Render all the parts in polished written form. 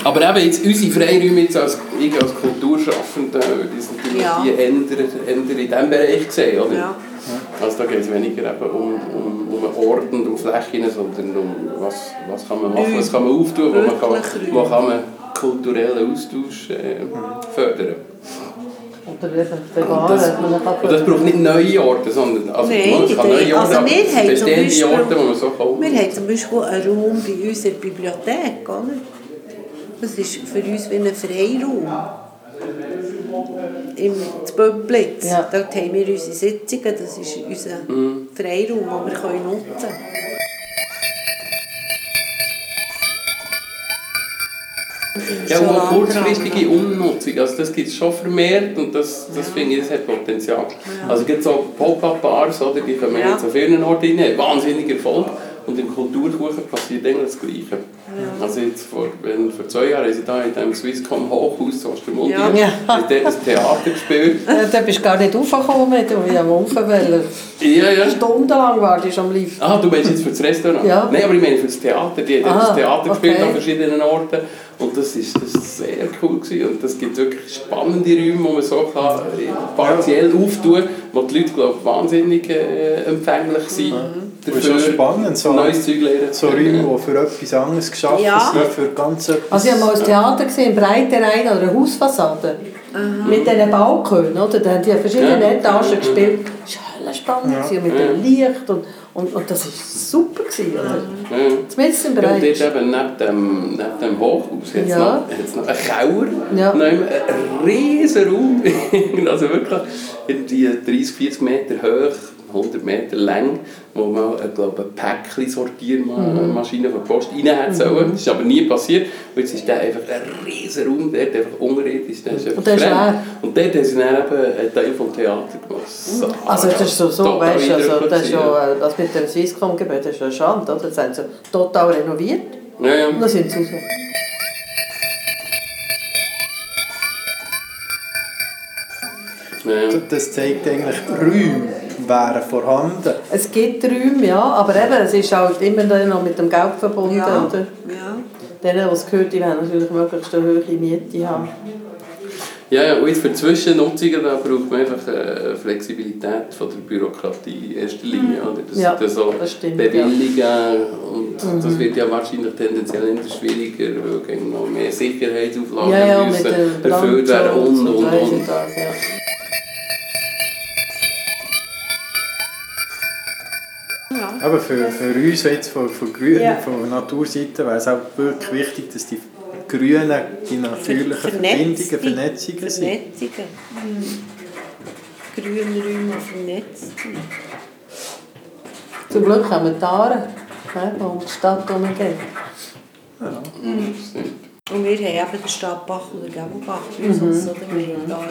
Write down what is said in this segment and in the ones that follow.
Aber eben jetzt unsere Freiräume jetzt als Kulturschaffender, die sind natürlich eher in diesem Bereich gesehen, oder? Ja. Also da geht es weniger eben um einen Ort und um Flächen, sondern um was kann man machen, was kann man auftun, wo kann man kulturellen Austausch fördern. das braucht nicht neue Orte, sondern man kann neue Orte, aber bestehende Orte, wo man so kommt. Wir haben zum Beispiel einen Raum bei uns in der Bibliothek, oder? Das ist für uns wie ein Freiraum. Im Böblitz. Ja. Dort haben wir unsere Sitzungen, das ist unser Freiraum, den wir nutzen können. Ja, und eine kurzfristige Umnutzung, also das gibt es schon vermehrt und das finde ich, das hat Potenzial. Ja. Also gibt so Pop-up-Bars, die kommen jetzt an vielen Orten rein, haben wahnsinniger Erfolg und im Kulturkuchen passiert eigentlich das Gleiche. Ja. Also jetzt vor 2 Jahren haben sie da in diesem Swisscom Hochhaus zu Ostermundigen dort ein Theater gespielt. Da bist du gar nicht raufgekommen, du ja rauf wollen. Ja. Stundenlang wartest du am Lift. Ah, du meinst jetzt für das Restaurant? Ja. Nein, aber ich meine für das Theater. Die haben das Theater gespielt an verschiedenen Orten. Und das war sehr cool gewesen. Und es gibt wirklich spannende Räume, wo man so kann, partiell auftun kann, wo die Leute, glaube ich, wahnsinnig empfänglich sind. Das ist schon spannend, so neues Zeug lernen. So Räume, die für etwas anderes geschaffen sind, für ganz etwas. Also ich habe mal ein Theater gesehen, in Breiterein oder eine Hausfassade. Mit diesen Balkonen, oder? Da haben die verschiedene Etagen gespielt. Das war spannend, mit dem Licht und das war super. Zumindest im Bereich. Und dort eben neben dem Hochhaus hat es noch einen Keller, einen riesen Raum, also wirklich irgendwie 30-40 Meter hoch, 100 Meter lang, wo man eine Päckchen-Sortiermaschine von der Post rein hätte sollen. Das ist aber nie passiert. Und jetzt ist der einfach ein riesen Raum, der einfach unterirdisch. Und der ist leer. Und dort haben sie dann eben einen Teil vom Theater gemacht. So, also das ist so weißt du, also, das ist schon, das mit dem Swisscom-Gebäude ist schon eine Schande, oder? Das haben sie total renoviert. Ja. Und dann sind sie raus. Ja. Das zeigt eigentlich, Räume wären vorhanden. Es gibt Räume, ja, aber eben, es ist halt immer noch mit dem Geld verbunden. Ja. Oder? Ja. Denen, die es gehört, die wollen natürlich möglichst eine hohe Miete haben. Ja, und jetzt für Zwischennutzungen da braucht man einfach Flexibilität von der Bürokratie in erster Linie. Oder? Das stimmt, Bewilligungen und das wird ja wahrscheinlich tendenziell eher schwieriger, weil noch mehr Sicherheitsauflagen müssen erfüllt werden und. Aber für uns jetzt von Naturseite wäre es auch wirklich wichtig, dass die Grünen die natürlichen Verbindungen, Vernetzungen sind. Grünräume vernetzt. Zum Glück haben wir die Aare, die um die Stadt herumgehen. Ja. Und wir haben eben den Stadtbach oder den Gäbelbach bei uns. Wir haben die Aare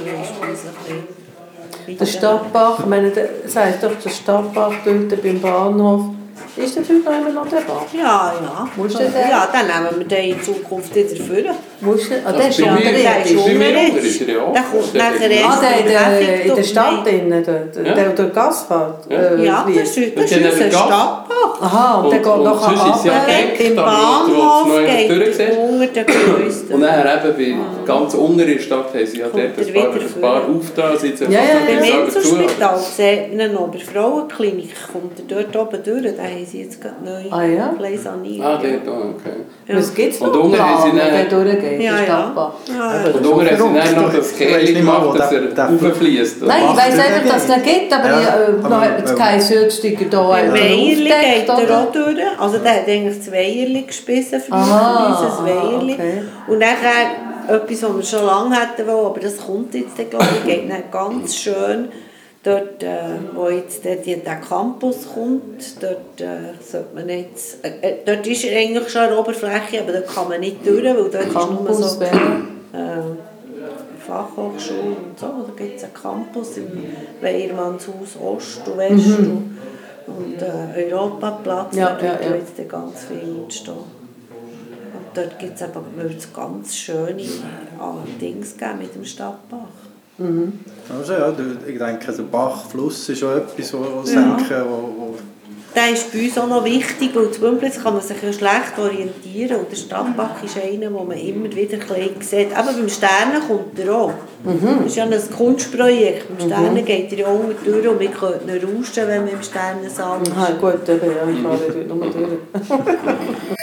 der Stadtbach, ich meine, das heisst doch, der Stadtbach dort beim Bahnhof. Ist der vielleicht immer noch der Bach? Ja. Ja, dann nehmen wir den in Zukunft wieder vor. Der ist unterirdisch. Der kommt nachher erst in der Stadt drin, der durch die Gasfahrt. Ja, das ist unser Stadtbach. Aha, und der geht noch im Bahnhof, geht unter den Größten. Und nachher eben ganz unten in der Stadt haben sie ja dort ein paar aufgetan. Beim Inselspital sieht man noch, bei der Frauenklinik kommt er dort oben durch, da haben sie jetzt gerade neu saniert. Ah, dort, okay. Ja. Was gibt es noch? Und unten haben sie dann... durchgeht, der Stadtbach. Und unten haben sie dann noch das Kehrchen gemacht, dass er rauffliesst. Nein, ich weiss einfach, dass es den gibt, aber noch hat es kein Südstück da. Beim Weierli geht er auch durch. Also der hat eigentlich das Weierli gespissen für uns, ein Weierli. Okay. Und nachher etwas, was wir schon lange hätten wollen, aber das kommt jetzt, glaube ich, geht dann ganz schön. Dort, wo jetzt der Campus kommt, dort sollte man jetzt... dort ist eigentlich schon eine Oberfläche, aber dort kann man nicht durch, weil dort Campus ist nur so... Fachhochschule und so. Da gibt es einen Campus im Weiermannshaus Ost und West und Europaplatz. Ja, dort wird jetzt ganz viel entstehen. Und dort gibt es aber ganz schöne Dings mit dem Stadtbach. Also ja, ich denke, der Bachfluss ist auch etwas, was denke, der ist bei uns auch noch wichtig, weil in Bümpliz kann man sich ja schlecht orientieren und der Stadtbach ist einer, den man immer wieder sieht. Aber beim Sternen kommt er auch. Das ist ja ein Kunstprojekt. Beim Sternen geht er ja unten durch und wir können nicht rauschen, wenn wir im Sternensaal sind. Gut, ich fahre dort nochmal durch.